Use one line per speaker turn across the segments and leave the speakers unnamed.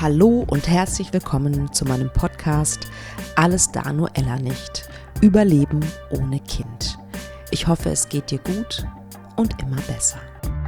Hallo und herzlich willkommen zu meinem Podcast Alles da nur Ella nicht. Überleben ohne Kind. Ich hoffe, es geht dir gut und immer besser.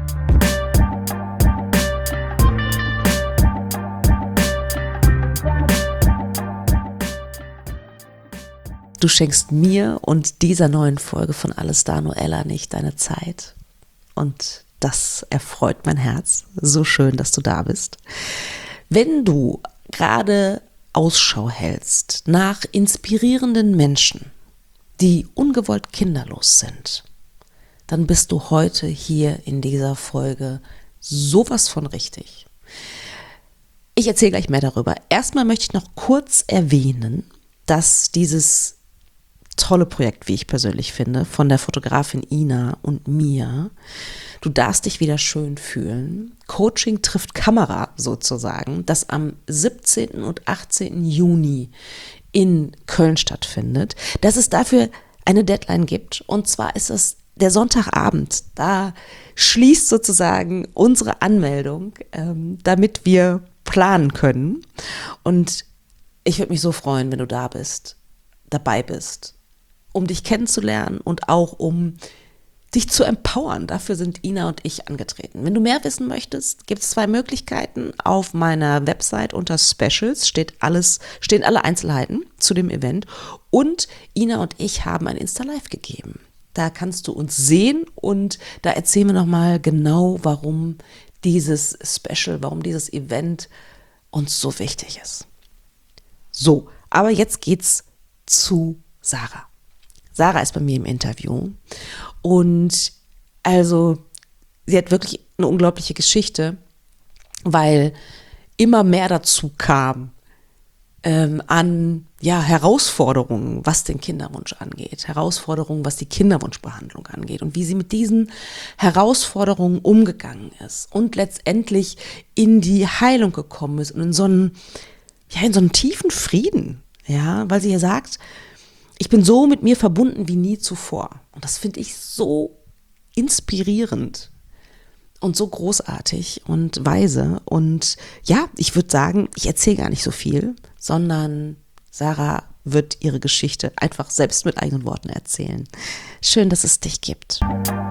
Du schenkst mir und dieser neuen Folge von Alles da nur Ella nicht deine Zeit. Und das erfreut mein Herz. So schön, dass du da bist. Wenn du gerade Ausschau hältst nach inspirierenden Menschen, die ungewollt kinderlos sind, dann bist du heute hier in dieser Folge sowas von richtig. Ich erzähle gleich mehr darüber. Erstmal möchte ich noch kurz erwähnen, dass dieses tolle Projekt, wie ich persönlich finde, von der Fotografin Ina und mir, du darfst dich wieder schön fühlen, Coaching trifft Kamera sozusagen, das am 17. und 18. Juni in Köln stattfindet, dass es dafür eine Deadline gibt, und zwar ist es der Sonntagabend. Da schließt sozusagen unsere Anmeldung, damit wir planen können, und ich würde mich so freuen, wenn du da bist, dabei bist, um dich kennenzulernen und auch um dich zu empowern. Dafür sind Ina und ich angetreten. Wenn du mehr wissen möchtest, gibt es 2 Möglichkeiten. Auf meiner Website unter Specials stehen alle Einzelheiten zu dem Event. Und Ina und ich haben ein Insta-Live gegeben. Da kannst du uns sehen und da erzählen wir nochmal genau, warum dieses Special, warum dieses Event uns so wichtig ist. So, aber jetzt geht's zu Sarah. Sarah ist bei mir im Interview und also sie hat wirklich eine unglaubliche Geschichte, weil immer mehr dazu kam an Herausforderungen, was den Kinderwunsch angeht, Herausforderungen, was die Kinderwunschbehandlung angeht und wie sie mit diesen Herausforderungen umgegangen ist und letztendlich in die Heilung gekommen ist und in so einen tiefen Frieden, weil sie ja sagt, ich bin so mit mir verbunden wie nie zuvor. Und das finde ich so inspirierend und so großartig und weise. Und ja, ich würde sagen, ich erzähle gar nicht so viel, sondern Sarah wird ihre Geschichte einfach selbst mit eigenen Worten erzählen. Schön, dass es dich gibt.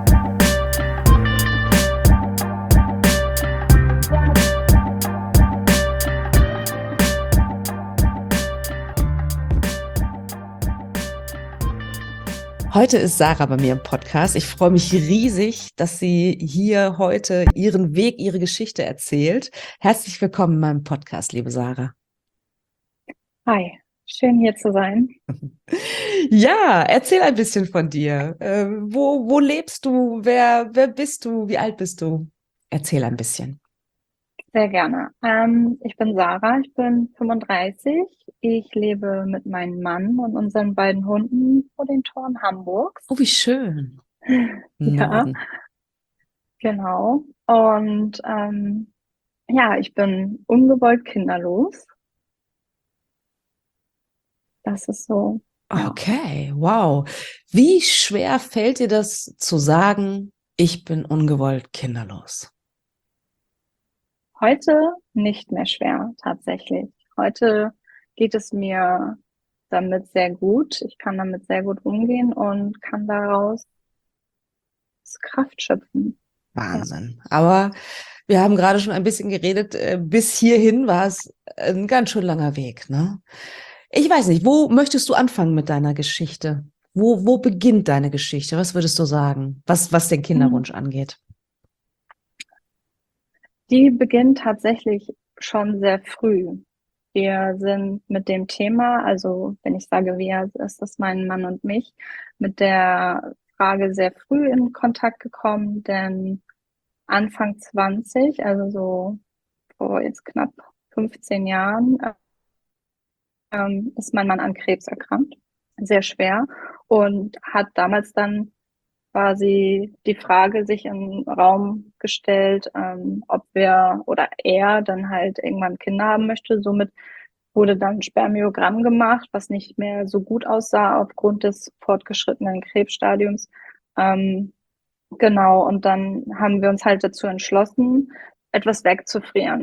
Heute ist Sarah bei mir im Podcast. Ich freue mich riesig, dass sie hier heute ihren Weg, ihre Geschichte erzählt. Herzlich willkommen in meinem Podcast, liebe Sarah.
Hi, schön hier zu sein.
Ja, erzähl ein bisschen von dir. Wo lebst du? Wer bist du? Wie alt bist du? Erzähl ein bisschen.
Sehr gerne. Ich bin Sarah, ich bin 35. Ich lebe mit meinem Mann und unseren beiden Hunden vor den Toren Hamburgs.
Oh, wie schön.
Ja,
Norden.
genau. Und ja, ich bin ungewollt kinderlos. Das ist so, ja.
Okay, wow. Wie schwer fällt dir das zu sagen, ich bin ungewollt kinderlos?
Heute nicht mehr schwer, tatsächlich. Heute geht es mir damit sehr gut. Ich kann damit sehr gut umgehen und kann daraus Kraft schöpfen. Ja.
Wahnsinn. Aber wir haben gerade schon ein bisschen geredet. Bis hierhin war es ein ganz schön langer Weg, ne? Ich weiß nicht, wo möchtest du anfangen mit deiner Geschichte? Wo beginnt deine Geschichte? Was würdest du sagen, was den Kinderwunsch angeht?
Die beginnt tatsächlich schon sehr früh. Wir sind mit dem Thema, also wenn ich sage wir, ist das mein Mann und mich, mit der Frage sehr früh in Kontakt gekommen, denn Anfang 20, also so vor jetzt knapp 15 Jahren, ist mein Mann an Krebs erkrankt, sehr schwer, und hat damals dann quasi die Frage sich im Raum gestellt, ob wir oder er dann halt irgendwann Kinder haben möchte. Somit wurde dann Spermiogramm gemacht, was nicht mehr so gut aussah aufgrund des fortgeschrittenen Krebsstadiums. Genau, und dann haben wir uns halt dazu entschlossen, etwas wegzufrieren.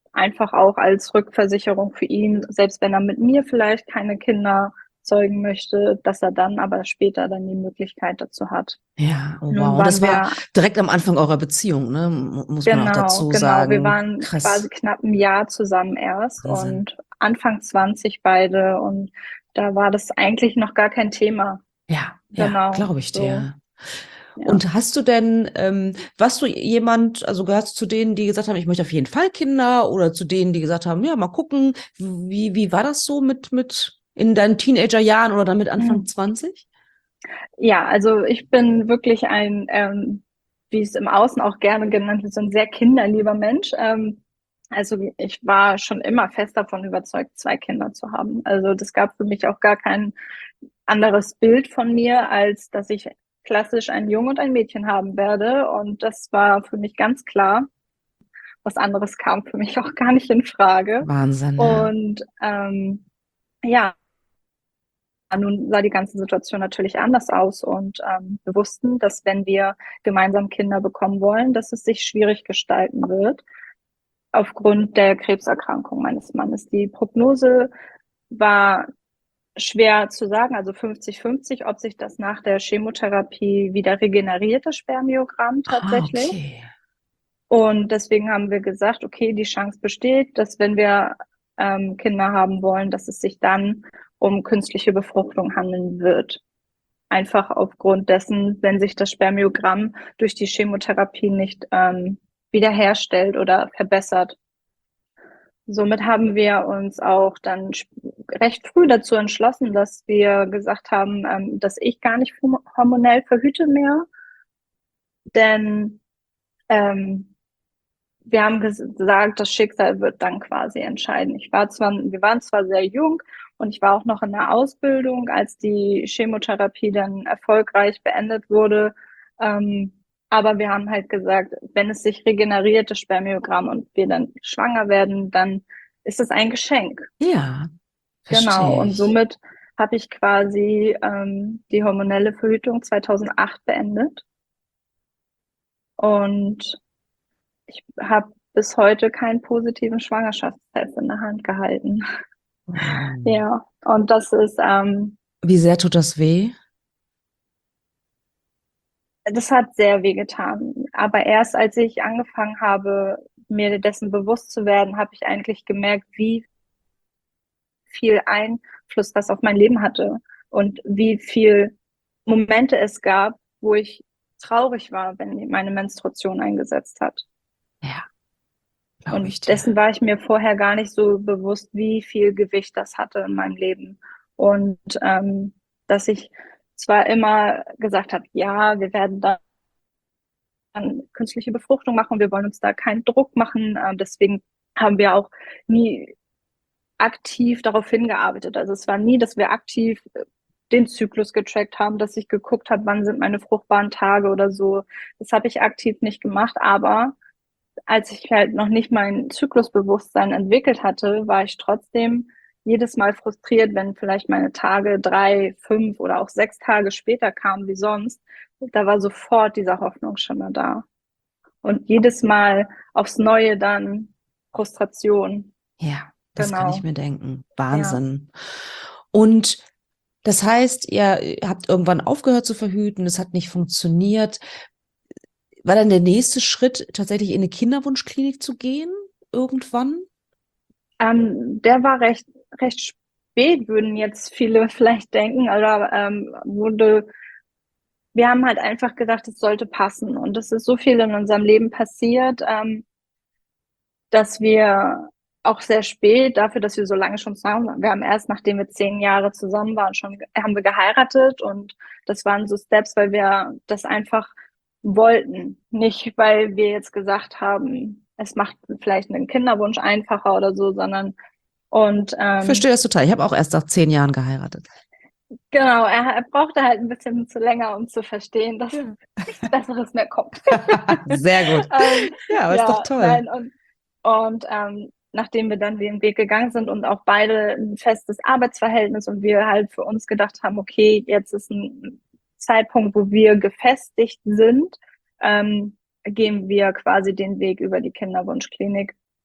einfach auch als Rückversicherung für ihn, selbst wenn er mit mir vielleicht keine Kinder zeugen möchte, dass er dann aber später dann die Möglichkeit dazu hat.
Ja, oh
Nun
wow. Und
waren
das war
wir,
direkt am Anfang eurer Beziehung, ne? Muss man auch dazu
genau, wir
sagen.
waren quasi
Krass.
knapp ein Jahr zusammen erst
Wahnsinn.
und Anfang 20 beide und da war das eigentlich noch gar kein Thema.
Ja, ja,
Genau,
glaube ich
so,
dir.
ja.
Und hast du denn, warst du jemand, also gehörst du zu denen, die gesagt haben, ich möchte auf jeden Fall Kinder, oder zu denen, die gesagt haben, ja, mal gucken, wie war das so mit in deinen Teenagerjahren oder dann mit Anfang 20?
Ja, also ich bin wirklich ein, wie es im Außen auch gerne genannt wird, so ein sehr kinderlieber Mensch. Also ich war schon immer fest davon überzeugt, zwei Kinder zu haben. Also das gab für mich auch gar kein anderes Bild von mir, als dass ich klassisch ein Jungen und ein Mädchen haben werde. Und das war für mich ganz klar. Was anderes kam für mich auch gar nicht in Frage.
Wahnsinn, ja.
Und ja, nun sah die ganze Situation natürlich anders aus und wir wussten, dass wenn wir gemeinsam Kinder bekommen wollen, dass es sich schwierig gestalten wird aufgrund der Krebserkrankung meines Mannes. Die Prognose war schwer zu sagen, also 50-50, ob sich das nach der Chemotherapie wieder regeneriert, das Spermiogramm
Ah,
tatsächlich.
okay.
Und deswegen haben wir gesagt, okay, die Chance besteht, dass wenn wir Kinder haben wollen, dass es sich dann um künstliche Befruchtung handeln wird. Einfach aufgrund dessen, wenn sich das Spermiogramm durch die Chemotherapie nicht wiederherstellt oder verbessert. Somit haben wir uns auch dann recht früh dazu entschlossen, dass wir gesagt haben, dass ich gar nicht hormonell verhüte mehr, denn wir haben gesagt, das Schicksal wird dann quasi entscheiden. Wir waren zwar sehr jung und ich war auch noch in der Ausbildung, als die Chemotherapie dann erfolgreich beendet wurde. Aber wir haben halt gesagt, wenn es sich regeneriert, das Spermiogramm, und wir dann schwanger werden, dann ist es ein Geschenk.
Ja,
Genau.
verstehe
Und
ich.
somit habe ich quasi die hormonelle Verhütung 2008 beendet. Und ich habe bis heute keinen positiven Schwangerschaftstest in der Hand gehalten.
Wow.
Ja, und
Wie sehr tut das weh?
das hat sehr weh getan. Aber erst als ich angefangen habe, mir dessen bewusst zu werden, habe ich eigentlich gemerkt, wie viel Einfluss das auf mein Leben hatte und wie viel Momente es gab, wo ich traurig war, wenn meine Menstruation eingesetzt hat.
Ja, glaube
Und
ich dir.
dessen war ich mir vorher gar nicht so bewusst, wie viel Gewicht das hatte in meinem Leben. Und dass ich zwar immer gesagt habe, ja, wir werden dann künstliche Befruchtung machen, wir wollen uns da keinen Druck machen. Deswegen haben wir auch nie aktiv darauf hingearbeitet. Also es war nie, dass wir aktiv den Zyklus getrackt haben, dass ich geguckt habe, wann sind meine fruchtbaren Tage oder so. Das habe ich aktiv nicht gemacht, aber als ich halt noch nicht mein Zyklusbewusstsein entwickelt hatte, war ich trotzdem jedes Mal frustriert, wenn vielleicht meine Tage 3, 5 oder auch 6 Tage später kamen wie sonst. Da war sofort dieser Hoffnungsschimmer da. Und jedes Mal aufs Neue dann Frustration.
Ja, das kann ich
Genau.
mir denken.
Ja.
Wahnsinn. Und das heißt, ihr habt irgendwann aufgehört zu verhüten, es hat nicht funktioniert. War dann der nächste Schritt, tatsächlich in eine Kinderwunschklinik zu gehen? Irgendwann?
Der war recht spät, würden jetzt viele vielleicht denken, oder wir haben halt einfach gedacht, es sollte passen. Und es ist so viel in unserem Leben passiert, dass wir auch sehr spät, dafür, dass wir so lange schon zusammen waren, wir haben erst, nachdem wir 10 Jahre zusammen waren, haben wir geheiratet, und das waren so Steps, weil wir das einfach wollten. Nicht, weil wir jetzt gesagt haben, es macht vielleicht einen Kinderwunsch einfacher oder so, sondern und
Ich verstehe das total. Ich habe auch erst nach 10 Jahren geheiratet.
genau, er brauchte halt ein bisschen zu länger, um zu verstehen, dass
Ja.
nichts Besseres mehr kommt.
Sehr gut.
ähm,
Ja, aber ist doch
ja,
toll.
nein, und nachdem wir dann den Weg gegangen sind und auch beide ein festes Arbeitsverhältnis und wir halt für uns gedacht haben, okay, jetzt ist ein Zeitpunkt, wo wir gefestigt sind, gehen wir quasi den Weg über die Kinderwunschklinik.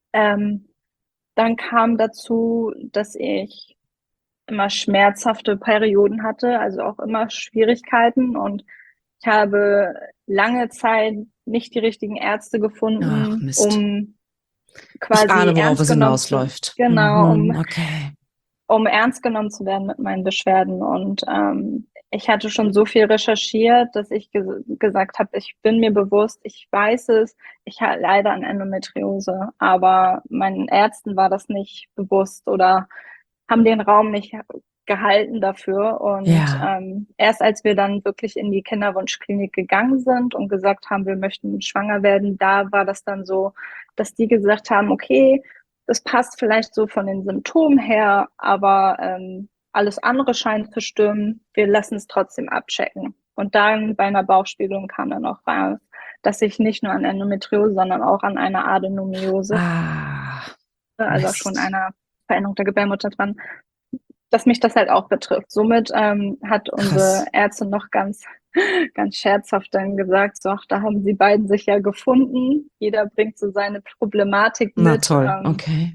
Ähm, Dann kam dazu, dass ich immer schmerzhafte Perioden hatte, also auch immer Schwierigkeiten, und ich habe lange Zeit nicht die richtigen Ärzte
Ach,
gefunden,
Mist.
um
Ich
quasi
ahne, worauf
ernst
es
genommen zu,
hinausläuft.
genau,
Mhm, okay.
um ernst genommen zu werden mit meinen Beschwerden. Und ich hatte schon so viel recherchiert, dass ich gesagt habe, ich bin mir bewusst, ich weiß es, ich leide an Endometriose, aber meinen Ärzten war das nicht bewusst oder haben den Raum nicht gehalten dafür. Und
Ja.
erst als wir dann wirklich in die Kinderwunschklinik gegangen sind und gesagt haben, wir möchten schwanger werden, da war das dann so, dass die gesagt haben, okay, das passt vielleicht so von den Symptomen her, aber alles andere scheint zu stimmen. Wir lassen es trotzdem abchecken. Und dann bei einer Bauchspiegelung kam dann auch raus, dass ich nicht nur an Endometriose, sondern auch an einer Adenomiose,
Ah,
also auch schon
Mist.
einer Veränderung der Gebärmutter dran, dass mich das halt auch betrifft. Somit hat unsere
Krass.
Ärztin noch ganz scherzhaft dann gesagt, so, ach, da haben sie beiden sich ja gefunden. Jeder bringt so seine Problematik
Na
mit.
toll, okay.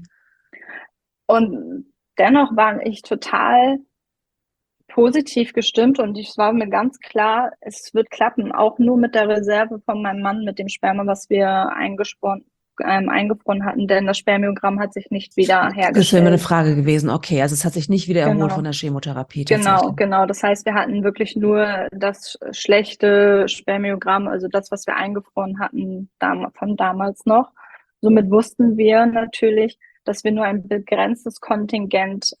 Und dennoch war ich total positiv gestimmt, und es war mir ganz klar, es wird klappen, auch nur mit der Reserve von meinem Mann, mit dem Sperma, was wir eingefroren hatten, denn das Spermiogramm hat sich nicht wieder
Das wäre mir eine
hergestellt.
Frage gewesen. Okay, also es hat sich nicht wieder erholt von
Genau.
der Chemotherapie
Genau,
tatsächlich.
genau. Das heißt, wir hatten wirklich nur das schlechte Spermiogramm, also das, was wir eingefroren hatten, von damals noch. Somit wussten wir natürlich, dass wir nur ein begrenztes Kontingent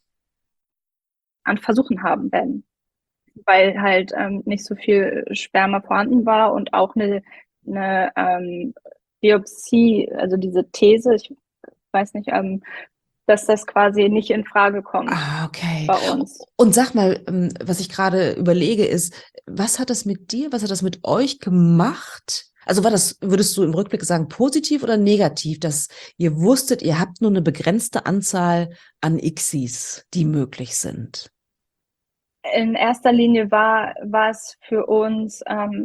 an Versuchen haben werden, weil halt nicht so viel Sperma vorhanden war, und auch eine Biopsie, also diese These, ich weiß nicht, dass das quasi nicht in Frage kommt
Ah, okay.
bei uns.
Und sag mal, was ich gerade überlege, ist, was hat das mit dir, was hat das mit euch gemacht? Also war das, würdest du im Rückblick sagen, positiv oder negativ, dass ihr wusstet, ihr habt nur eine begrenzte Anzahl an ICSIs, die möglich sind?
In erster Linie war es für uns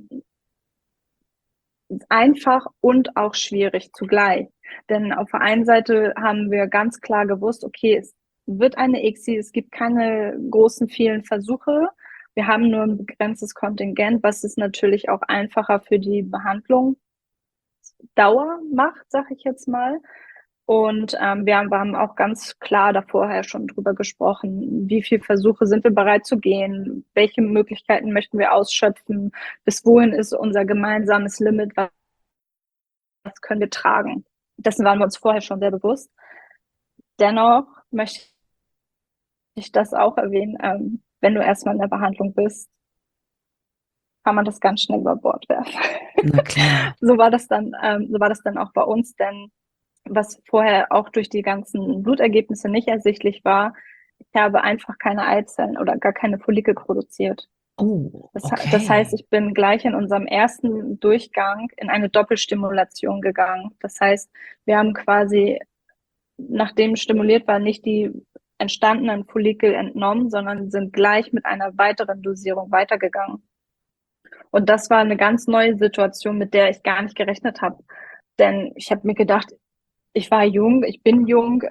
einfach und auch schwierig zugleich. Denn auf der einen Seite haben wir ganz klar gewusst, okay, es wird eine ICSI, es gibt keine großen, vielen Versuche. Wir haben nur ein begrenztes Kontingent, was es natürlich auch einfacher für die Behandlung Dauer macht, sag ich jetzt mal. Und wir haben auch ganz klar da vorher schon drüber gesprochen, wie viele Versuche sind wir bereit zu gehen, welche Möglichkeiten möchten wir ausschöpfen, bis wohin ist unser gemeinsames Limit, was können wir tragen. Dessen waren wir uns vorher schon sehr bewusst. Dennoch möchte ich das auch erwähnen, wenn du erstmal in der Behandlung bist, kann man das ganz schnell über Bord werfen.
Na klar.
So war das dann auch bei uns, denn was vorher auch durch die ganzen Blutergebnisse nicht ersichtlich war, ich habe einfach keine Eizellen oder gar keine Follikel produziert.
Oh,
Das heißt,
okay.
ich bin gleich in unserem ersten Durchgang in eine Doppelstimulation gegangen. Das heißt, wir haben quasi, nachdem stimuliert war, nicht die entstandenen Follikel entnommen, sondern sind gleich mit einer weiteren Dosierung weitergegangen. Und das war eine ganz neue Situation, mit der ich gar nicht gerechnet habe. Denn ich habe mir gedacht, ich war jung, ich bin jung,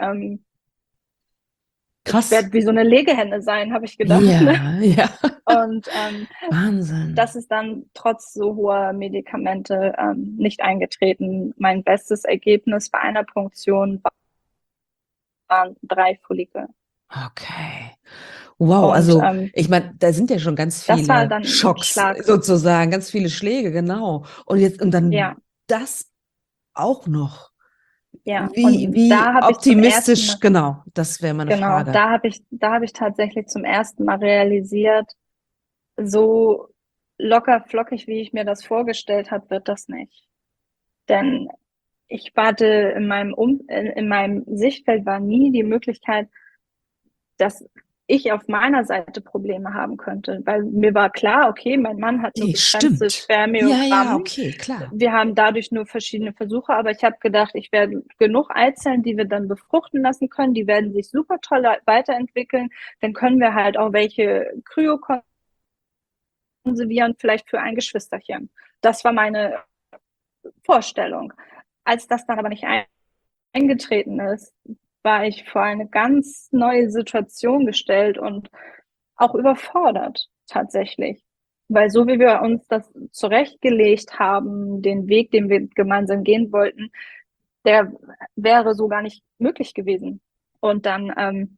ich
Krass.
werde wie so eine Legehenne sein, habe ich gedacht. Ne?
Ja, ja.
Und das
Wahnsinn.
ist dann trotz so hoher Medikamente nicht eingetreten. Mein bestes Ergebnis bei einer Punktion waren 3 Follikel.
Okay. Wow,
Und
also ich meine, da sind ja schon ganz
das war
viele
dann ein
Schocks
Schlag.
sozusagen, ganz viele Schläge, genau. Und
Ja,
dann das auch noch.
ja. Und
Wie
da habe ich zum ersten
optimistisch,
Mal,
genau, das wäre meine
genau,
Frage.
da habe ich tatsächlich zum ersten Mal realisiert, so locker flockig, wie ich mir das vorgestellt habe, wird das nicht. Denn ich warte in meinem Sichtfeld war nie die Möglichkeit, dass ich auf meiner Seite Probleme haben könnte, weil mir war klar, okay, mein Mann hat nur
Nee,
begrenztes
stimmt. Ja, ja,
Spermiogramm.
okay, klar.
Wir haben dadurch nur verschiedene Versuche, aber ich habe gedacht, ich werde genug Eizellen, die wir dann befruchten lassen können, die werden sich super toll weiterentwickeln. Dann können wir halt auch welche kryokonservieren, vielleicht für ein Geschwisterchen. Das war meine Vorstellung. Als das dann aber nicht eingetreten ist, war ich vor eine ganz neue Situation gestellt und auch überfordert tatsächlich. Weil so wie wir uns das zurechtgelegt haben, den Weg, den wir gemeinsam gehen wollten, der wäre so gar nicht möglich gewesen. Und dann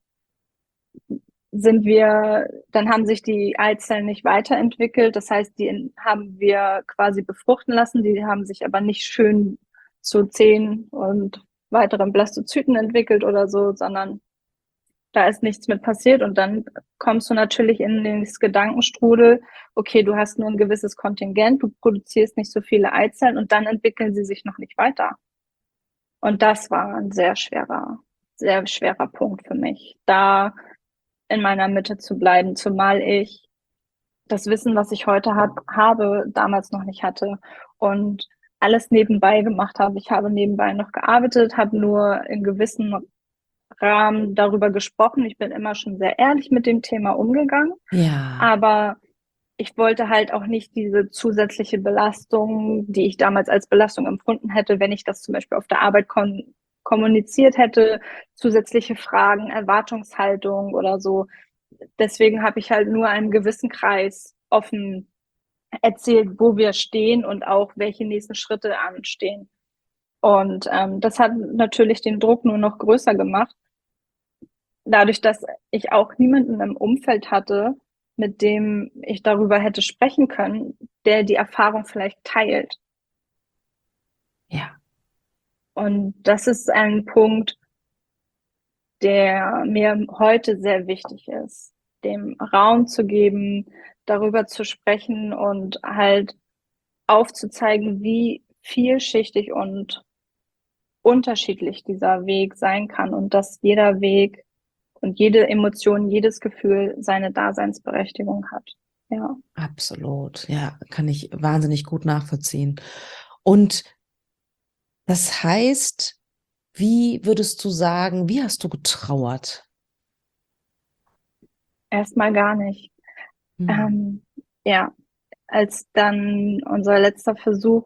dann haben sich die Eizellen nicht weiterentwickelt. Das heißt, die haben wir quasi befruchten lassen. Die haben sich aber nicht schön zu Zehen und weiteren Blastozyten entwickelt oder so, sondern da ist nichts mit passiert. Und dann kommst du natürlich in das Gedankenstrudel, okay, du hast nur ein gewisses Kontingent, du produzierst nicht so viele Eizellen und dann entwickeln sie sich noch nicht weiter. Und das war ein sehr schwerer Punkt für mich, da in meiner Mitte zu bleiben, zumal ich das Wissen, was ich heute habe, damals noch nicht hatte und alles nebenbei gemacht habe. Ich habe nebenbei noch gearbeitet, habe nur in gewissen Rahmen darüber gesprochen. Ich bin immer schon sehr ehrlich mit dem Thema umgegangen,
Ja,
aber ich wollte halt auch nicht diese zusätzliche Belastung, die ich damals als Belastung empfunden hätte, wenn ich das zum Beispiel auf der Arbeit kommuniziert hätte, zusätzliche Fragen, Erwartungshaltung oder so. Deswegen habe ich halt nur einen gewissen Kreis offen erzählt, wo wir stehen und auch welche nächsten Schritte anstehen. Und das hat natürlich den Druck nur noch größer gemacht, dadurch, dass ich auch niemanden im Umfeld hatte, mit dem ich darüber hätte sprechen können, der die Erfahrung vielleicht teilt.
ja,
Und das ist ein Punkt, der mir heute sehr wichtig ist, dem Raum zu geben, darüber zu sprechen und halt aufzuzeigen, wie vielschichtig und unterschiedlich dieser Weg sein kann und dass jeder Weg und jede Emotion, jedes Gefühl seine Daseinsberechtigung hat. Ja.
absolut. Ja, kann ich wahnsinnig gut nachvollziehen. Und das heißt, wie würdest du sagen, wie hast du getrauert?
Erstmal gar nicht.
Hm.
Ähm, ja, als dann unser letzter Versuch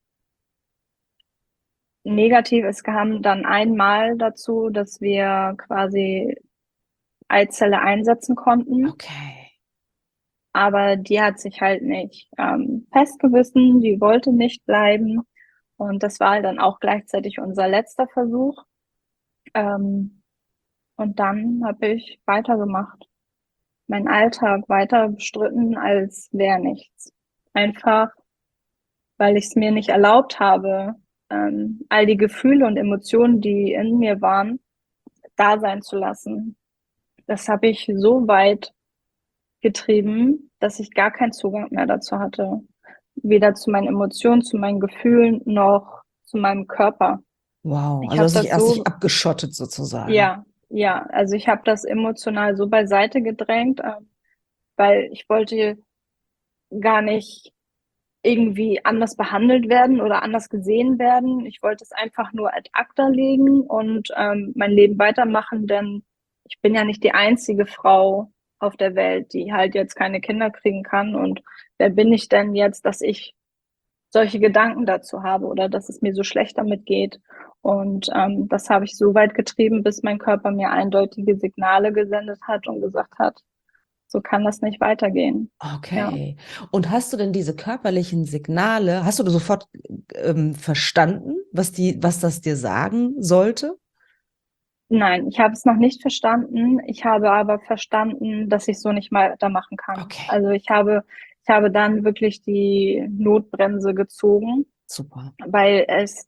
negativ ist, kam dann einmal dazu, dass wir quasi Eizelle einsetzen konnten.
Okay.
Aber die hat sich halt nicht festgebissen, die wollte nicht bleiben. Und das war dann auch gleichzeitig unser letzter Versuch. Ähm, und dann habe ich weitergemacht, meinen Alltag weiter bestritten, als wäre nichts. Einfach, weil ich es mir nicht erlaubt habe, all die Gefühle und Emotionen, die in mir waren, da sein zu lassen. Das habe ich so weit getrieben, dass ich gar keinen Zugang mehr dazu hatte. Weder zu meinen Emotionen, zu meinen Gefühlen, noch zu meinem Körper.
Wow.
Ich
Also
habe
hast dich
das
erst dich
so,
abgeschottet sozusagen.
ja, also ich habe das emotional so beiseite gedrängt, weil ich wollte gar nicht irgendwie anders behandelt werden oder anders gesehen werden. Ich wollte es einfach nur ad acta legen und mein Leben weitermachen, denn ich bin ja nicht die einzige Frau auf der Welt, die halt jetzt keine Kinder kriegen kann. Und wer bin ich denn jetzt, dass ich solche Gedanken dazu habe oder dass es mir so schlecht damit geht? Und das habe ich so weit getrieben, bis mein Körper mir eindeutige Signale gesendet hat und gesagt hat, so kann das nicht weitergehen. Ja.
Okay. Und hast du denn diese körperlichen Signale, hast du sofort verstanden, was das dir sagen sollte?
Nein, ich habe es noch nicht verstanden. Ich habe aber verstanden, dass ich so nicht mal da machen kann.
Okay,
Also ich habe dann wirklich die Notbremse gezogen,
super.
weil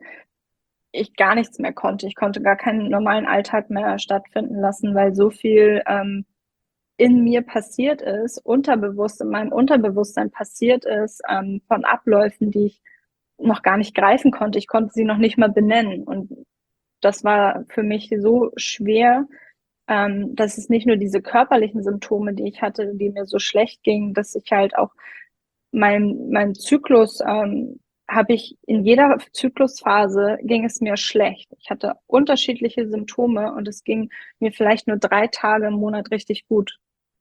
ich gar nichts mehr konnte. Ich konnte gar keinen normalen Alltag mehr stattfinden lassen, weil so viel in mir passiert ist, unterbewusst, in meinem Unterbewusstsein passiert ist, von Abläufen, die ich noch gar nicht greifen konnte. Ich konnte sie noch nicht mal benennen. Und das war für mich so schwer, dass es nicht nur diese körperlichen Symptome, die ich hatte, die mir so schlecht gingen, dass ich halt auch mein Zyklus habe ich in jeder Zyklusphase ging es mir schlecht. Ich hatte unterschiedliche Symptome und es ging mir vielleicht nur 3 Tage im Monat richtig gut.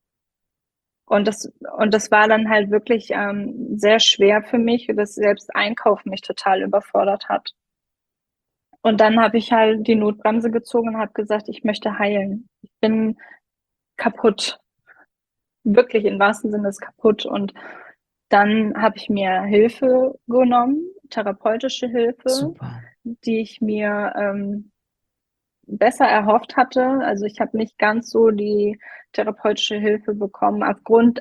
Und das war dann halt wirklich sehr schwer für mich, dass selbst Einkaufen mich total überfordert hat. Und dann habe ich halt die Notbremse gezogen und habe gesagt, ich möchte heilen. Ich bin kaputt, wirklich im wahrsten Sinne ist kaputt. Und dann habe ich mir Hilfe genommen, therapeutische Hilfe,
Super.
die ich mir besser erhofft hatte. Also ich habe nicht ganz so die therapeutische Hilfe bekommen, aufgrund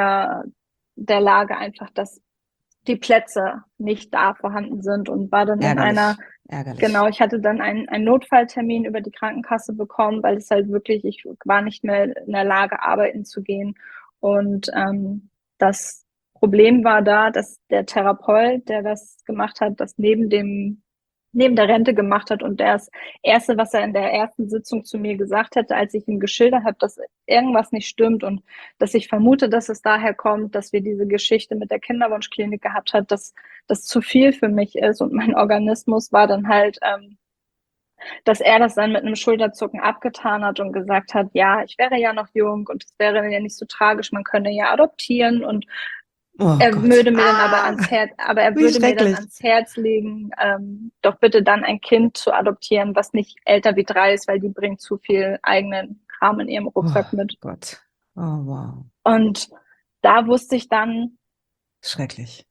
der Lage einfach, dass die Plätze nicht da vorhanden sind, und war dann in einer,
Ärgerlich, ärgerlich.
genau, ich hatte dann einen Notfalltermin über die Krankenkasse bekommen, weil es halt wirklich, ich war nicht mehr in der Lage, arbeiten zu gehen. Und das Problem war da, dass der Therapeut, der das gemacht hat, das neben der Rente gemacht hat, und das Erste, was er in der ersten Sitzung zu mir gesagt hätte, als ich ihm geschildert habe, dass irgendwas nicht stimmt und dass ich vermute, dass es daher kommt, dass wir diese Geschichte mit der Kinderwunschklinik gehabt hat, dass das zu viel für mich ist und mein Organismus, war dann halt, dass er das dann mit einem Schulterzucken abgetan hat und gesagt hat, ja, ich wäre ja noch jung und es wäre ja nicht so tragisch, man könne ja adoptieren, und
Oh
er
Gott.
würde mir dann
Ah,
aber er
wie
würde mir dann
schrecklich.
ans Herz legen, doch bitte dann ein Kind zu adoptieren, was nicht älter wie 3 ist, weil die bringt zu viel eigenen Kram in ihrem
Oh
Rucksack mit.
Gott. Oh wow.
Und da wusste ich dann,
Schrecklich.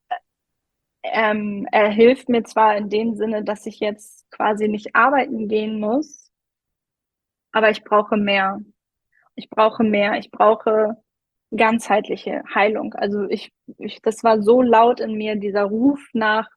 er hilft mir zwar in dem Sinne, dass ich jetzt quasi nicht arbeiten gehen muss, aber ich brauche mehr. Ich brauche mehr. Ich brauche ganzheitliche Heilung. Also das war so laut in mir, dieser Ruf nach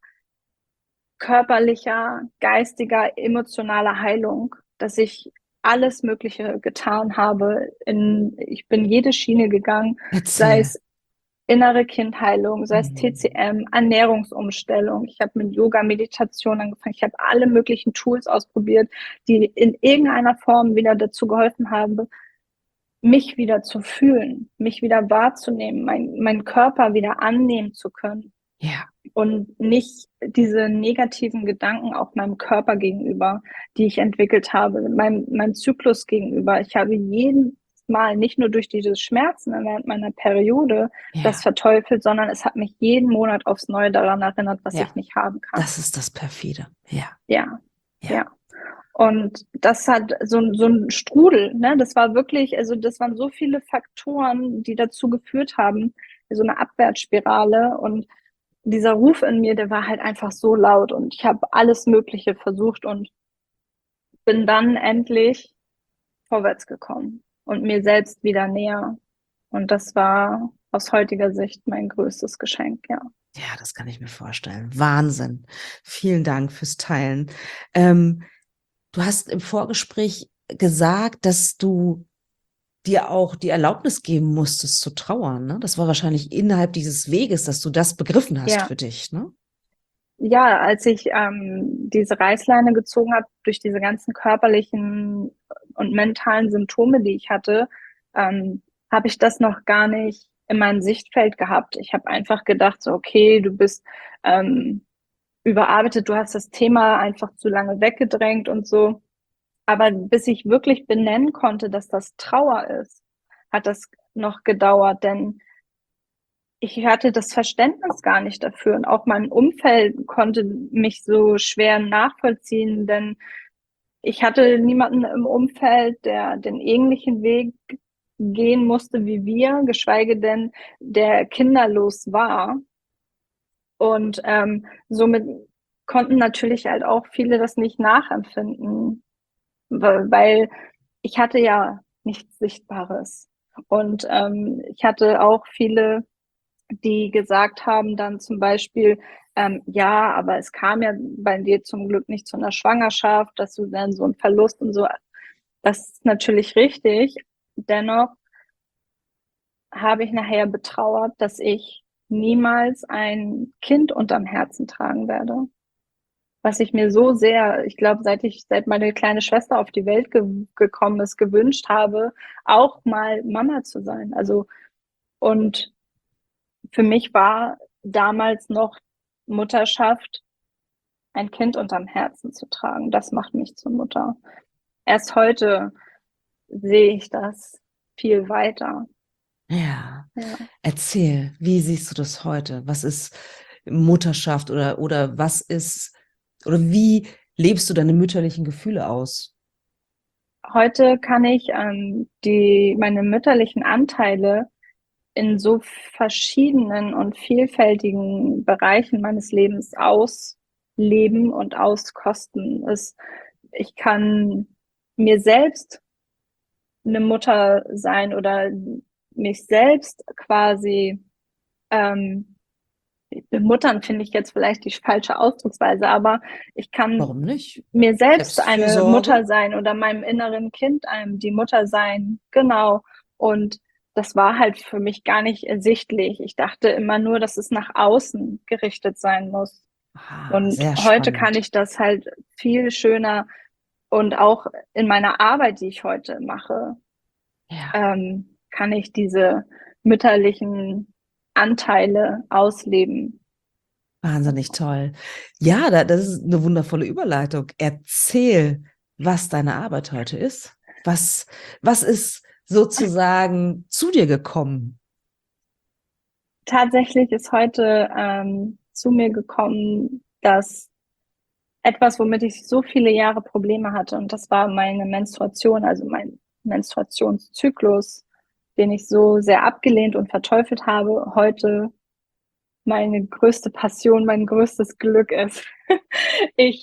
körperlicher, geistiger, emotionaler Heilung, dass ich alles Mögliche getan habe. Ich bin jede Schiene gegangen, sei
Erzähl.
es innere Kindheilung, sei es
Mhm.
TCM, Ernährungsumstellung. Ich habe mit Yoga, Meditation angefangen. Ich habe alle möglichen Tools ausprobiert, die in irgendeiner Form wieder dazu geholfen haben, mich wieder zu fühlen, mich wieder wahrzunehmen, meinen Körper wieder annehmen zu können
Ja,
und nicht diese negativen Gedanken auch meinem Körper gegenüber, die ich entwickelt habe, meinem Zyklus gegenüber. Ich habe jedes Mal nicht nur durch diese Schmerzen während meiner Periode das
ja,
verteufelt, sondern es hat mich jeden Monat aufs Neue daran erinnert, was ich
ja.
nicht haben kann.
Das ist das Perfide. Ja,
Ja,
ja.
ja. Und das hat so ein Strudel, ne? Das war wirklich, also das waren so viele Faktoren, die dazu geführt haben, so eine Abwärtsspirale. Und dieser Ruf in mir, der war halt einfach so laut, und ich habe alles Mögliche versucht und bin dann endlich vorwärts gekommen und mir selbst wieder näher. Und das war aus heutiger Sicht mein größtes Geschenk, ja.
Ja, das kann ich mir vorstellen. Wahnsinn. Vielen Dank fürs Teilen. Ähm, Du hast im Vorgespräch gesagt, dass du dir auch die Erlaubnis geben musstest zu trauern, ne? Das war wahrscheinlich innerhalb dieses Weges, dass du das begriffen hast
Ja,
für dich, ne?
ja, als ich diese Reißleine gezogen habe durch diese ganzen körperlichen und mentalen Symptome, die ich hatte, habe ich das noch gar nicht in meinem Sichtfeld gehabt. Ich habe einfach gedacht, so, okay, du bist ähm, überarbeitet, du hast das Thema einfach zu lange weggedrängt und so. Aber bis ich wirklich benennen konnte, dass das Trauer ist, hat das noch gedauert, denn ich hatte das Verständnis gar nicht dafür, und auch mein Umfeld konnte mich so schwer nachvollziehen, denn ich hatte niemanden im Umfeld, der den ähnlichen Weg gehen musste wie wir, geschweige denn der kinderlos war. Und somit konnten natürlich halt auch viele das nicht nachempfinden, weil ich hatte ja nichts Sichtbares. Und ich hatte auch viele, die gesagt haben dann zum Beispiel, ja, aber es kam ja bei dir zum Glück nicht zu einer Schwangerschaft, dass du dann so einen Verlust und so. Das ist natürlich richtig. Dennoch habe ich nachher betrauert, dass ich niemals ein Kind unterm Herzen tragen werde. Was ich mir so sehr, ich glaube, seit meine kleine Schwester auf die Welt gekommen ist, gewünscht habe, auch mal Mama zu sein. Also, und für mich war damals noch Mutterschaft, ein Kind unterm Herzen zu tragen. Das macht mich zur Mutter. Erst heute sehe ich das viel weiter.
Ja.
Ja.
Erzähl, wie siehst du das heute? Was ist Mutterschaft oder was ist, oder wie lebst du deine mütterlichen Gefühle aus?
Heute kann ich meine mütterlichen Anteile in so verschiedenen und vielfältigen Bereichen meines Lebens ausleben und auskosten. Ich kann mir selbst eine Mutter sein oder mich selbst quasi ähm, bemuttern, finde ich jetzt vielleicht die falsche Ausdrucksweise, aber ich kann
Warum nicht?
mir selbst eine
Selbstfürsorge?
Mutter sein oder meinem inneren Kind einem die Mutter sein. Genau. Und das war halt für mich gar nicht ersichtlich. Ich dachte immer nur, dass es nach außen gerichtet sein muss.
Ah,
Und
sehr
heute kann
spannend.
ich das halt viel schöner und auch in meiner Arbeit, die ich heute mache,
Ja.
kann ich diese mütterlichen Anteile ausleben.
Wahnsinnig toll. Ja, das ist eine wundervolle Überleitung. Erzähl, was deine Arbeit heute ist. Was ist sozusagen zu dir gekommen?
Tatsächlich ist heute zu mir gekommen, dass etwas, womit ich so viele Jahre Probleme hatte, und das war meine Menstruation, also mein Menstruationszyklus, den ich so sehr abgelehnt und verteufelt habe, heute meine größte Passion, mein größtes Glück ist. Ich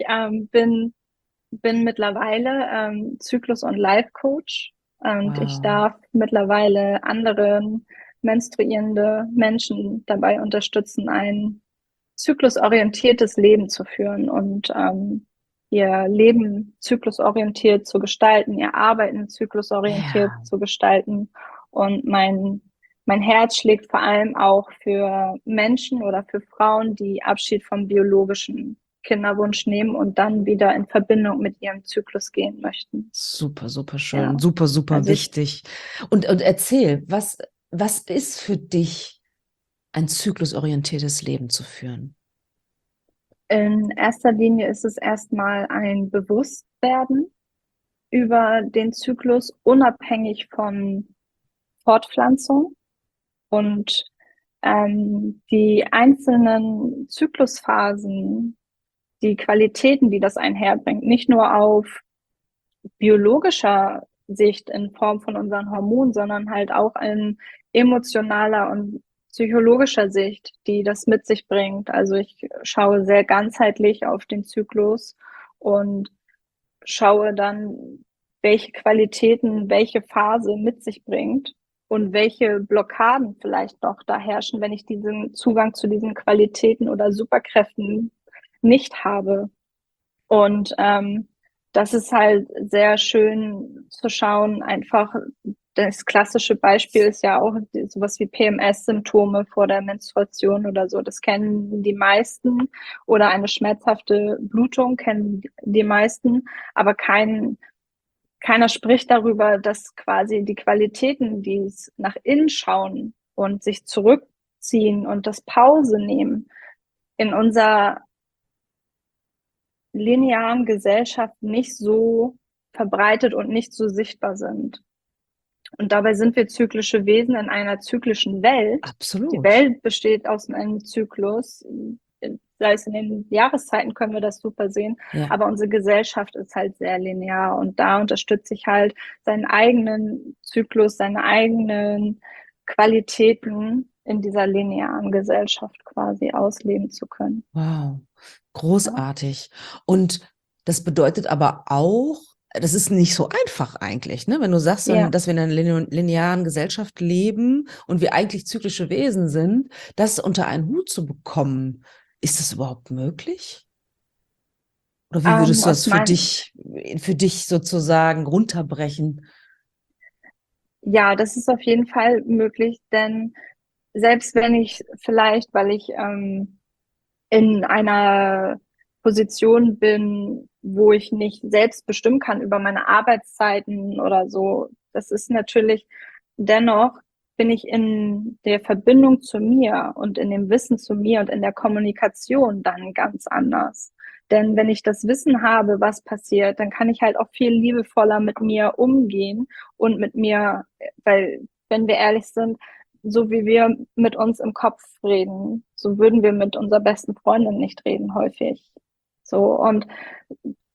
bin mittlerweile Zyklus- und Life-Coach und ich
Wow.
darf mittlerweile anderen menstruierende Menschen dabei unterstützen, ein zyklusorientiertes Leben zu führen und ihr Leben zyklusorientiert zu gestalten, ihr Arbeiten zyklusorientiert
Ja,
zu gestalten. Und mein Herz schlägt vor allem auch für Menschen oder für Frauen, die Abschied vom biologischen Kinderwunsch nehmen und dann wieder in Verbindung mit ihrem Zyklus gehen möchten.
super, super schön,
Ja,
super, super
also ich
wichtig. Und erzähl, was ist für dich ein zyklusorientiertes Leben zu führen?
in erster Linie ist es erstmal ein Bewusstwerden über den Zyklus unabhängig von Fortpflanzung und die einzelnen Zyklusphasen, die Qualitäten, die das einherbringt, nicht nur auf biologischer Sicht in Form von unseren Hormonen, sondern halt auch in emotionaler und psychologischer Sicht, die das mit sich bringt. Also ich schaue sehr ganzheitlich auf den Zyklus und schaue dann, welche Qualitäten welche Phase mit sich bringt und welche Blockaden vielleicht noch da herrschen, wenn ich diesen Zugang zu diesen Qualitäten oder Superkräften nicht habe. Und das ist halt sehr schön zu schauen. Einfach das klassische Beispiel ist ja auch sowas wie PMS-Symptome vor der Menstruation oder so. Das kennen die meisten. Oder eine schmerzhafte Blutung kennen die meisten. Aber keiner spricht darüber, dass quasi die Qualitäten, die es nach innen schauen und sich zurückziehen und das Pause nehmen, in unserer linearen Gesellschaft nicht so verbreitet und nicht so sichtbar sind. Und dabei sind wir zyklische Wesen in einer zyklischen Welt. Die
Absolut.
Welt besteht aus einem Zyklus. Sei es in den Jahreszeiten können wir das super sehen,
Ja.
aber unsere Gesellschaft ist halt sehr linear und da unterstütze ich halt seinen eigenen Zyklus, seine eigenen Qualitäten in dieser linearen Gesellschaft quasi ausleben zu können.
Wow,
Ja.
großartig. Und das bedeutet aber auch, das ist nicht so einfach eigentlich, ne? Wenn du sagst,
Ja.
dass wir in einer linearen Gesellschaft leben und wir eigentlich zyklische Wesen sind, das unter einen Hut zu bekommen, ist das überhaupt möglich? Oder wie würdest du das
Aus mein,
für dich sozusagen runterbrechen?
ja, das ist auf jeden Fall möglich, denn selbst wenn ich vielleicht, weil ich in einer Position bin, wo ich nicht selbst bestimmen kann über meine Arbeitszeiten oder so, das ist natürlich dennoch bin ich in der Verbindung zu mir und in dem Wissen zu mir und in der Kommunikation dann ganz anders. Denn wenn ich das Wissen habe, was passiert, dann kann ich halt auch viel liebevoller mit mir umgehen und mit mir, weil, wenn wir ehrlich sind, so wie wir mit uns im Kopf reden, so würden wir mit unserer besten Freundin nicht reden, häufig. So, und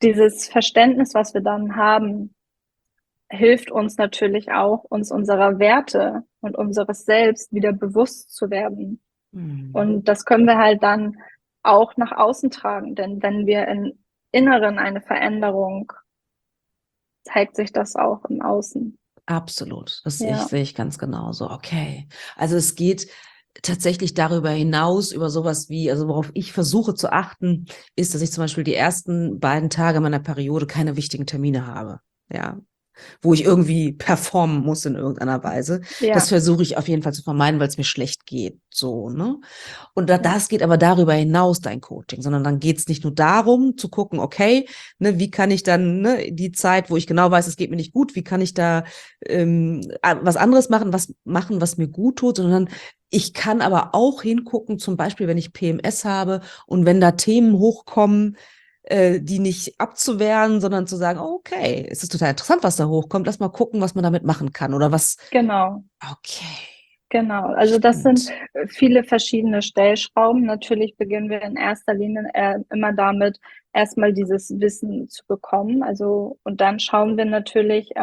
dieses Verständnis, was wir dann haben, hilft uns natürlich auch, uns unserer Werte und unseres Selbst wieder bewusst zu werden. Und das können wir halt dann auch nach außen tragen, denn wenn wir im Inneren eine Veränderung, zeigt sich das auch im Außen.
Absolut. Das
Ja,
sehe ich ganz genauso. Okay. Also es geht tatsächlich darüber hinaus, über sowas wie, also worauf ich versuche zu achten, ist, dass ich zum Beispiel die ersten beiden Tage meiner Periode keine wichtigen Termine habe. Ja, wo ich irgendwie performen muss in irgendeiner Weise. Das
ja,
versuche ich auf jeden Fall zu vermeiden, weil es mir schlecht geht. So, ne? Und
ja,
das geht aber darüber hinaus, dein Coaching, sondern dann geht es nicht nur darum, zu gucken, okay, ne, wie kann ich dann die Zeit, wo ich genau weiß, es geht mir nicht gut, wie kann ich da was anderes machen, was mir gut tut, sondern ich kann aber auch hingucken, zum Beispiel, wenn ich PMS habe und wenn da Themen hochkommen, die nicht abzuwehren, sondern zu sagen, oh, okay, es ist total interessant, was da hochkommt, lass mal gucken, was man damit machen kann oder was.
genau.
Okay,
Genau, also das sind
spannend.
viele verschiedene Stellschrauben. Natürlich beginnen wir in erster Linie immer damit, erstmal dieses Wissen zu bekommen. Also, und dann schauen wir natürlich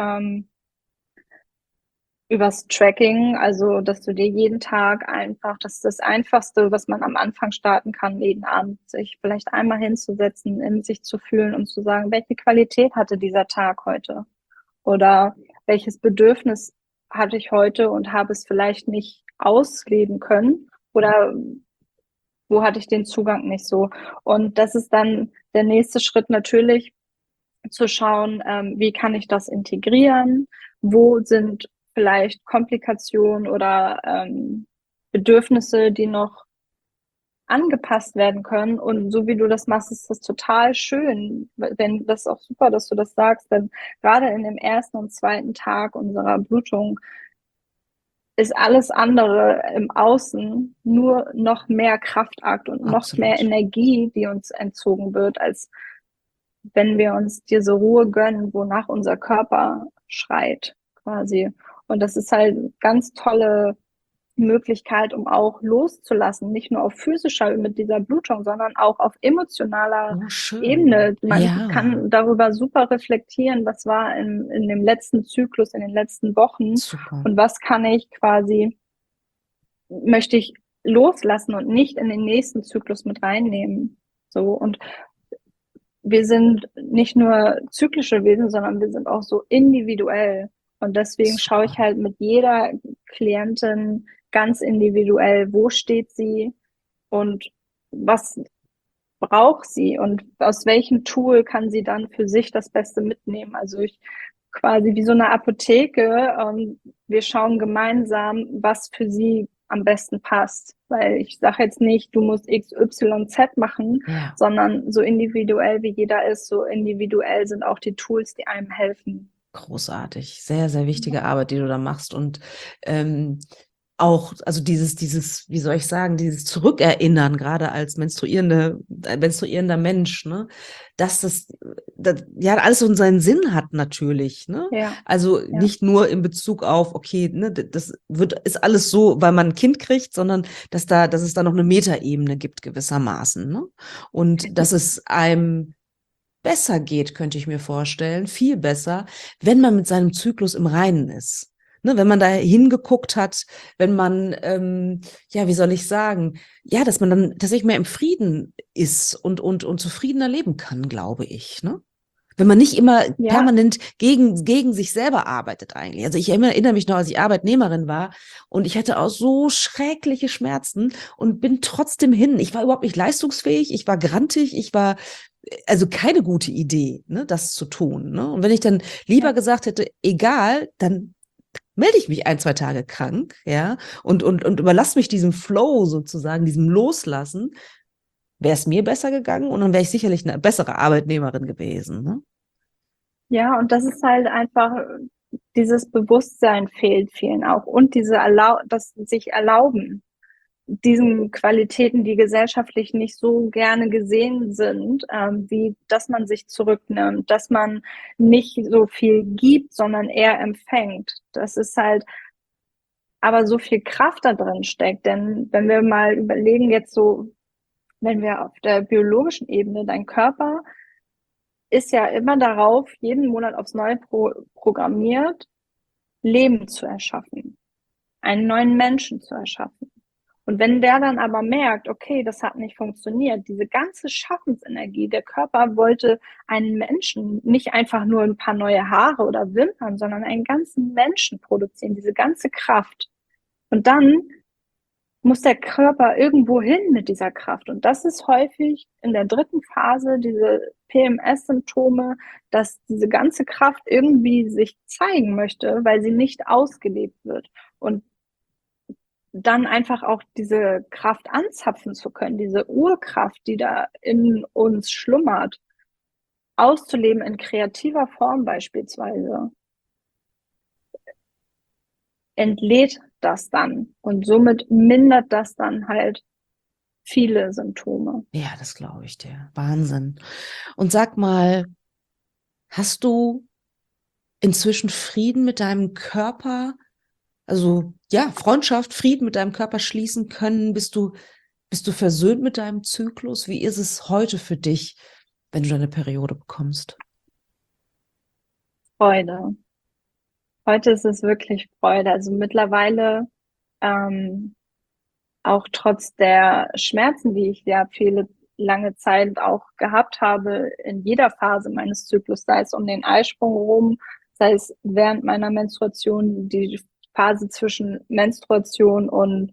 übers Tracking, also dass du dir jeden Tag einfach, das ist das Einfachste, was man am Anfang starten kann, jeden Abend sich vielleicht einmal hinzusetzen, in sich zu fühlen und zu sagen, welche Qualität hatte dieser Tag heute? Oder welches Bedürfnis hatte ich heute und habe es vielleicht nicht ausleben können? Oder wo hatte ich den Zugang nicht so? Und das ist dann der nächste Schritt natürlich zu schauen, wie kann ich das integrieren? Wo sind vielleicht Komplikationen oder Bedürfnisse, die noch angepasst werden können. Und so wie du das machst, ist das total schön. Wenn das ist auch super, dass du das sagst, denn gerade in dem ersten und zweiten Tag unserer Blutung ist alles andere im Außen nur noch mehr Kraftakt und noch mehr
Absolut.
Energie, die uns entzogen wird, als wenn wir uns diese Ruhe gönnen, wonach unser Körper schreit, quasi. Und das ist halt eine ganz tolle Möglichkeit, um auch loszulassen, nicht nur auf physischer mit dieser Blutung, sondern auch auf emotionaler
Oh, schön.
Ebene. Man
Ja,
kann darüber super reflektieren, was war in dem letzten Zyklus, in den letzten Wochen
super.
und was kann ich quasi, möchte ich loslassen und nicht in den nächsten Zyklus mit reinnehmen. So, und wir sind nicht nur zyklische Wesen, sondern wir sind auch so individuell. Und deswegen schaue
Super.
ich halt mit jeder Klientin ganz individuell, wo steht sie und was braucht sie und aus welchem Tool kann sie dann für sich das Beste mitnehmen. Also ich quasi wie so eine Apotheke. Wir schauen gemeinsam, was für sie am besten passt. Weil ich sage jetzt nicht, du musst X, Y, Z machen,
Ja,
sondern so individuell wie jeder ist, so individuell sind auch die Tools, die einem helfen.
großartig. Sehr, sehr wichtige Arbeit, die du da machst. Und auch, also wie soll ich sagen, dieses Zurückerinnern, gerade als menstruierender Mensch, ne, dass das ja alles so seinen Sinn hat natürlich, ne?
Ja,
Also
ja,
nicht nur in Bezug auf, okay, ne, ist alles so, weil man ein Kind kriegt, sondern dass es da noch eine Metaebene gibt gewissermaßen, ne? Und dass es einem besser geht, könnte ich mir vorstellen, viel besser, wenn man mit seinem Zyklus im Reinen ist. Ne, wenn man da hingeguckt hat, wenn man, ja, wie soll ich sagen, ja, dass man dann tatsächlich mehr im Frieden ist und zufriedener leben kann, glaube ich. Ne? Wenn man nicht immer
ja,
permanent gegen sich selber arbeitet eigentlich. Also ich erinnere mich noch, als ich Arbeitnehmerin war und ich hatte auch so schreckliche Schmerzen und bin trotzdem hin. Ich war überhaupt nicht leistungsfähig, ich war grantig, ich war also keine gute Idee, ne, das zu tun. Ne? Und wenn ich dann lieber
ja.
gesagt hätte, egal, dann melde ich mich ein, zwei Tage krank, ja, und überlasse mich diesem Flow sozusagen, diesem Loslassen, wäre es mir besser gegangen und dann wäre ich sicherlich eine bessere Arbeitnehmerin gewesen. Ne?
Ja, und das ist halt einfach, dieses Bewusstsein fehlt vielen auch und das sich erlauben, diesen Qualitäten, die gesellschaftlich nicht so gerne gesehen sind, wie dass man sich zurücknimmt, dass man nicht so viel gibt, sondern eher empfängt. Das ist halt aber so viel Kraft da drin steckt. Denn wenn wir mal überlegen, jetzt so, wenn wir auf der biologischen Ebene, dein Körper ist ja immer darauf, jeden Monat aufs Neue programmiert, Leben zu erschaffen, einen neuen Menschen zu erschaffen. Und wenn der dann aber merkt, okay, das hat nicht funktioniert, diese ganze Schaffensenergie, der Körper wollte einen Menschen, nicht einfach nur ein paar neue Haare oder Wimpern, sondern einen ganzen Menschen produzieren, diese ganze Kraft. Und dann muss der Körper irgendwo hin mit dieser Kraft. Und das ist häufig in der dritten Phase, diese PMS-Symptome, dass diese ganze Kraft irgendwie sich zeigen möchte, weil sie nicht ausgelebt wird. Und dann einfach auch diese Kraft anzapfen zu können, diese Urkraft, die da in uns schlummert, auszuleben in kreativer Form beispielsweise, entlädt das dann und somit mindert das dann halt viele Symptome.
Ja, das glaube ich dir. Wahnsinn. Und sag mal, hast du inzwischen Frieden mit deinem Körper? Also ja, Freundschaft, Frieden mit deinem Körper schließen können? Bist du versöhnt mit deinem Zyklus? Wie ist es heute für dich, wenn du deine Periode bekommst?
Freude. Heute ist es wirklich Freude. Also mittlerweile, auch trotz der Schmerzen, die ich ja viele lange Zeit auch gehabt habe, in jeder Phase meines Zyklus, sei es um den Eisprung rum, sei es während meiner Menstruation, die Phase zwischen Menstruation und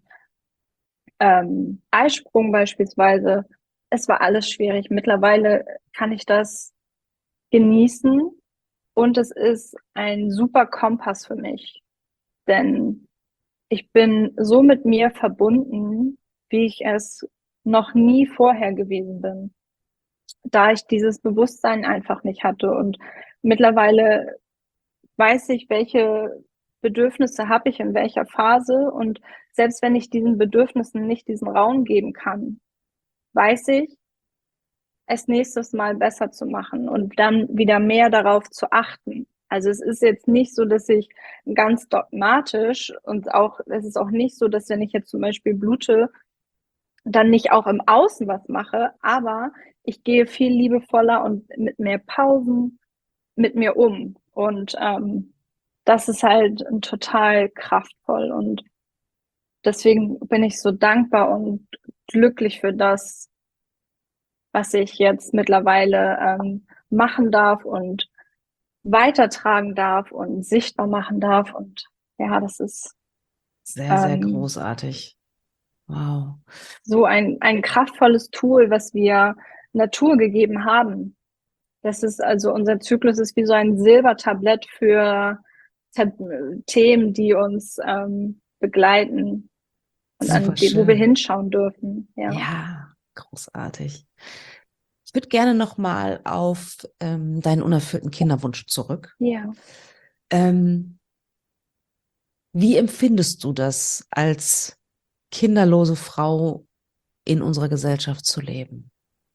Eisprung beispielsweise. Es war alles schwierig. Mittlerweile kann ich das genießen und es ist ein super Kompass für mich, denn ich bin so mit mir verbunden, wie ich es noch nie vorher gewesen bin, da ich dieses Bewusstsein einfach nicht hatte. Und mittlerweile weiß ich, welche Bedürfnisse habe ich in welcher Phase. Und selbst wenn ich diesen Bedürfnissen nicht diesen Raum geben kann, weiß ich, es nächstes Mal besser zu machen und dann wieder mehr darauf zu achten. Also es ist jetzt nicht so, dass ich ganz dogmatisch und auch, es ist auch nicht so, dass wenn ich jetzt zum Beispiel blute, dann nicht auch im Außen was mache, aber ich gehe viel liebevoller und mit mehr Pausen mit mir um. Und das ist halt total kraftvoll. Und deswegen bin ich so dankbar und glücklich für das, was ich jetzt mittlerweile machen darf und weitertragen darf und sichtbar machen darf. Und ja, das ist
Sehr, sehr
ähm,
großartig. Wow.
so ein kraftvolles Tool, was wir Natur gegeben haben. Das ist also, unser Zyklus ist wie so ein Silbertablett für Themen, die uns begleiten und
Super
wo wir
schön.
hinschauen dürfen. Ja.
Ja, großartig. Ich würde gerne nochmal auf deinen unerfüllten Kinderwunsch zurück.
Ja.
Ähm, Wie empfindest du das, als kinderlose Frau in unserer Gesellschaft zu leben?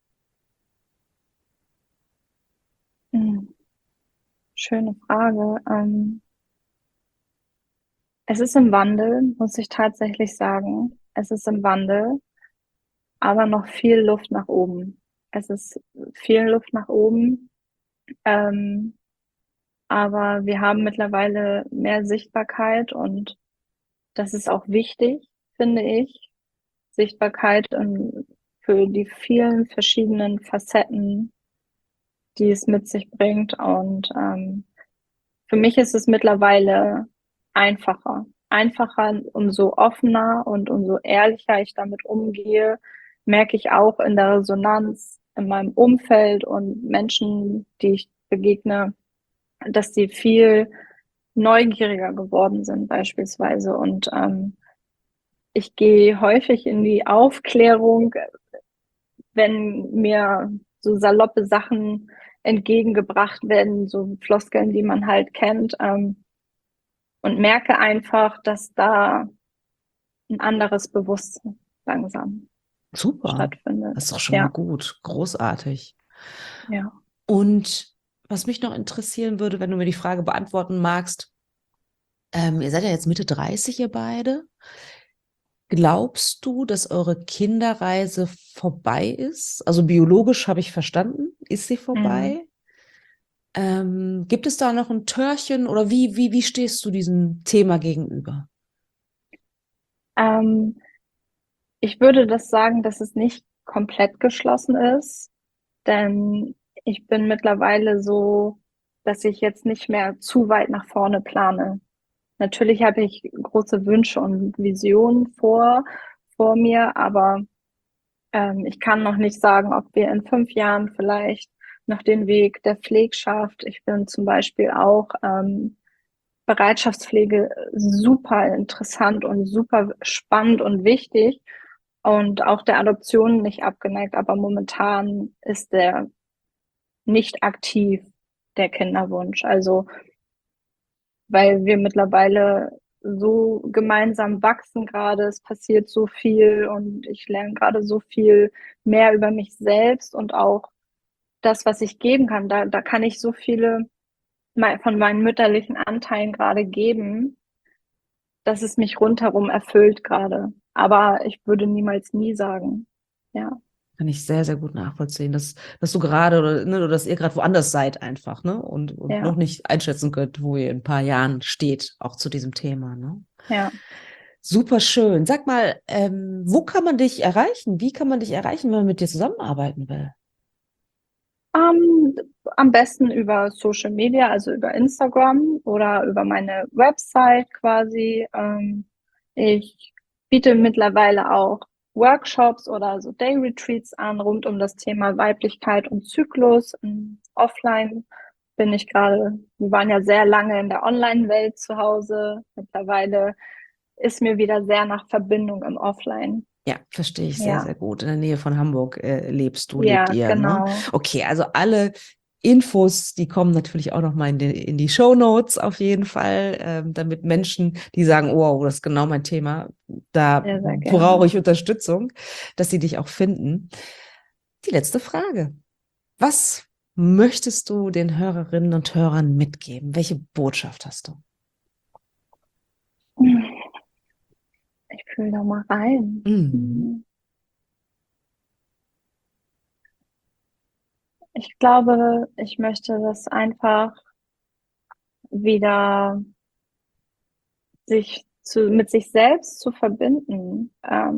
Hm. Schöne Frage. Es ist im Wandel, muss ich tatsächlich sagen. Es ist im Wandel, aber noch viel Luft nach oben. Es ist viel Luft nach oben. Ähm, aber wir haben mittlerweile mehr Sichtbarkeit und das ist auch wichtig, finde ich. Sichtbarkeit für die vielen verschiedenen Facetten, die es mit sich bringt. Und für mich ist es mittlerweile einfacher. Einfacher, umso offener und umso ehrlicher ich damit umgehe, merke ich auch in der Resonanz in meinem Umfeld und Menschen, die ich begegne, dass sie viel neugieriger geworden sind beispielsweise. Und ich gehe häufig in die Aufklärung, wenn mir so saloppe Sachen entgegengebracht werden, so Floskeln, die man halt kennt, und merke einfach, dass da ein anderes Bewusstsein langsam
Super,
stattfindet.
das ist doch schon mal
Ja,
gut, großartig.
ja.
Und was mich noch interessieren würde, wenn du mir die Frage beantworten magst, ihr seid ja jetzt Mitte 30, ihr beide. Glaubst du, dass eure Kinderreise vorbei ist? Also biologisch habe ich verstanden, ist sie
Mhm.
vorbei? Gibt es da noch ein Törchen oder wie stehst du diesem Thema gegenüber?
Ähm, Ich würde das sagen, dass es nicht komplett geschlossen ist, denn ich bin mittlerweile so, dass ich jetzt nicht mehr zu weit nach vorne plane. Natürlich habe ich große Wünsche und Visionen vor mir, aber ich kann noch nicht sagen, ob wir in 5 Jahren vielleicht noch den Weg der Pflegschaft. Ich bin zum Beispiel auch Bereitschaftspflege super interessant und super spannend und wichtig und auch der Adoption nicht abgeneigt, aber momentan ist der nicht aktiv, der Kinderwunsch. Also, weil wir mittlerweile so gemeinsam wachsen gerade, es passiert so viel und ich lerne gerade so viel mehr über mich selbst und auch das, was ich geben kann. Da kann ich so viele von meinen mütterlichen Anteilen gerade geben, dass es mich rundherum erfüllt gerade. Aber ich würde niemals nie sagen. Ja,
Kann ich sehr, sehr gut nachvollziehen, dass du gerade oder dass ihr gerade woanders seid einfach, ne? Und
ja,
noch nicht einschätzen könnt, wo ihr in ein paar Jahren steht, auch zu diesem Thema, ne?
ja.
Super schön. Sag mal, wo kann man dich erreichen? Wie kann man dich erreichen, wenn man mit dir zusammenarbeiten will?
Ähm, Am besten über Social Media, also über Instagram oder über meine Website quasi. Ich biete mittlerweile auch Workshops oder so Day Retreats an rund um das Thema Weiblichkeit und Zyklus. Offline bin ich gerade, wir waren ja sehr lange in der Online-Welt zu Hause. Mittlerweile ist mir wieder sehr nach Verbindung im Offline.
Ja, verstehe ich sehr,
Ja,
sehr gut. In der Nähe von Hamburg lebt
ja,
ihr, ne?
genau.
Okay, also alle Infos, die kommen natürlich auch nochmal in die Shownotes auf jeden Fall, damit Menschen, die sagen, wow, das ist genau mein Thema, da
Sehr, sehr
brauche
gerne.
ich Unterstützung, dass sie dich auch finden. Die letzte Frage. Was möchtest du den Hörerinnen und Hörern mitgeben? Welche Botschaft hast du?
Ich fühle da mal rein.
Mhm.
Ich glaube, ich möchte das einfach wieder mit sich selbst zu verbinden,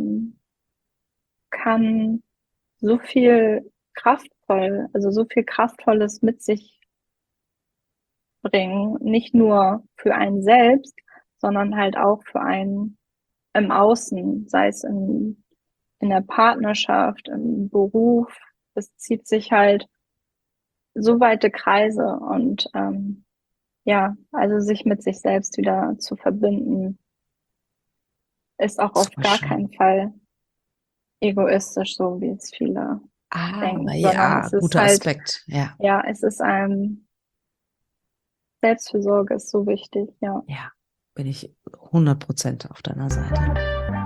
kann so viel also so viel Kraftvolles mit sich bringen. Nicht nur für einen selbst, sondern halt auch für einen im Außen, sei es in der Partnerschaft, im Beruf. Es zieht sich halt so weite Kreise und ja, also sich mit sich selbst wieder zu verbinden, ist auch auf
Super
gar keinen
schön.
Fall egoistisch, so wie es viele
Ah,
denken, sondern
ja,
es ist
guter
halt,
Aspekt. Ja,
ja, es ist Selbstfürsorge ist so wichtig, ja.
ja, bin ich 100% auf deiner Seite.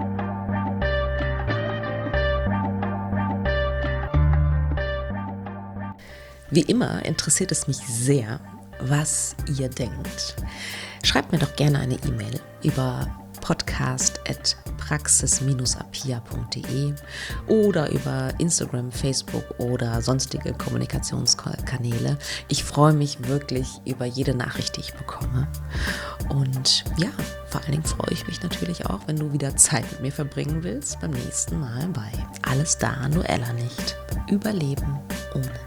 Wie immer interessiert es mich sehr, was ihr denkt. Schreibt mir doch gerne eine E-Mail über podcast@praxis-apia.de oder über Instagram, Facebook oder sonstige Kommunikationskanäle. Ich freue mich wirklich über jede Nachricht, die ich bekomme. Und ja, vor allen Dingen freue ich mich natürlich auch, wenn du wieder Zeit mit mir verbringen willst beim nächsten Mal bei Alles da, nur Ella nicht. Überleben ohne